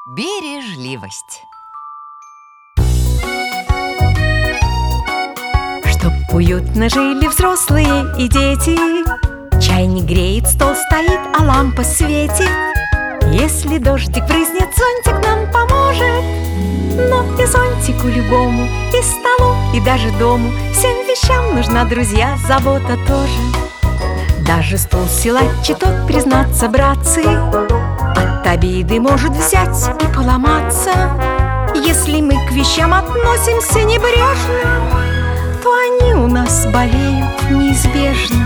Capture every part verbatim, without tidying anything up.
Бережливость. Чтоб уютно жили взрослые и дети, чайник греет, стол стоит, а лампа светит. Если дождик брызнет, зонтик нам поможет. Но и зонтику любому, и столу, и даже дому, всем вещам нужна, друзья, забота тоже. Даже стул силачи тот, признаться, братцы, от обиды может взять и поломаться. Если мы к вещам относимся небрежно, то они у нас болеют неизбежно.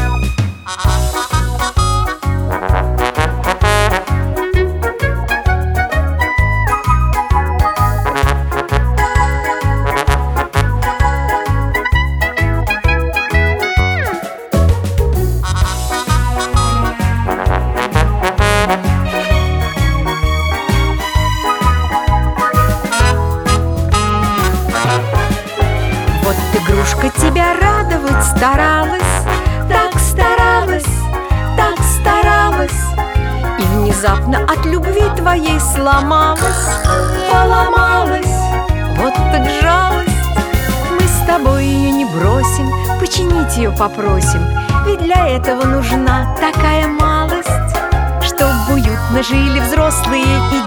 Вот игрушка тебя радовать старалась, так старалась, так старалась, и внезапно от любви твоей сломалась, поломалась. Вот так жалость. Мы с тобой ее не бросим, починить ее попросим, ведь для этого нужна такая малость. Чтоб уютно жили взрослые и